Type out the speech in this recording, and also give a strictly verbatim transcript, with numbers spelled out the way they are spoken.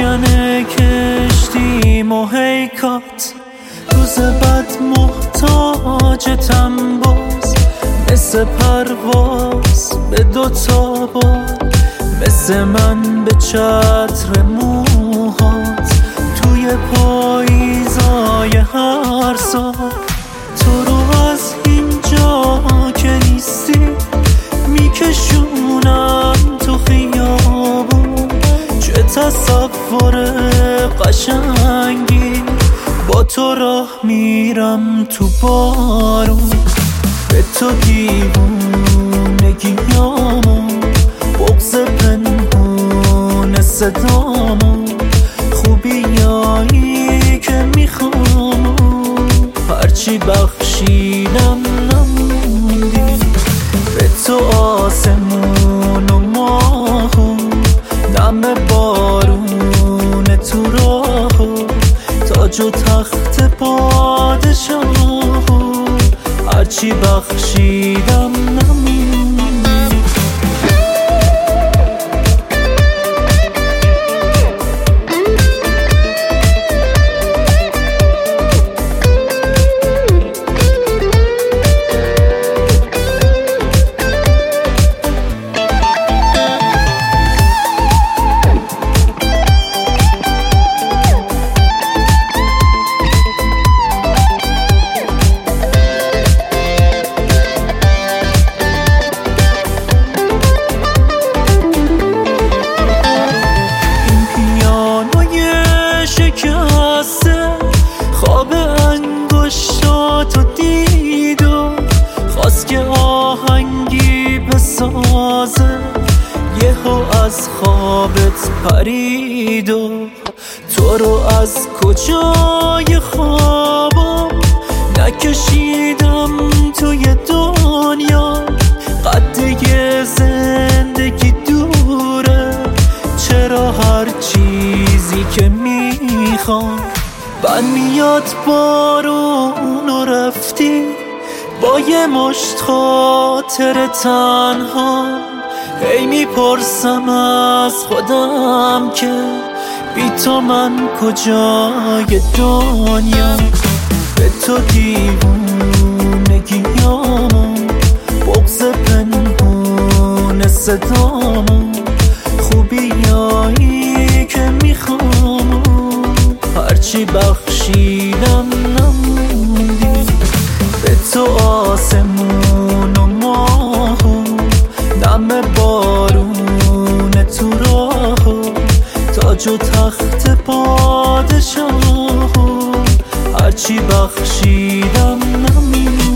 شکنه کشتیم و هیکات، روز بد محتاجتم باز، مثل پرواز به دوتا بال، مثل من به چتر موهات، توی پاییزای هر سال. تو رو از اینجا که نیستی میکشونم تو خیابون، چه تصور قشنگی، با تو راه میرم تو بارون، به تو دیوونگیامو، بغض پنهون صدامو، خوبیایی که میخوام هرچی بخشیدم نموندی، به تو آسمون و ماهو، دم بارون تو راهو، تاج و تخت پادشاهو، هرچی بخشیدم نموندی. خواب انگشتاتو دید و خواست که آهنگی بسازه، یهو از خوابت پرید و تو رو از کجای خوابم نکشیدم توی دنیا. قده زندگی دوره، چرا هر چیزی که میخوام بند میاد بارون و رفتی، با یه مشت خاطر تنها. هی میپرسم از خودم که بی تو من کجای دنیا، به تو دیوونگیامو، بغض پنهون صدامو، خوبیایی که میخوام هرچی بخشیدم نموندی، به تو آسمون و ماهو، دم بارون تو راهو، تاج و تخت پادشاهو، هرچی بخشیدم نموندی.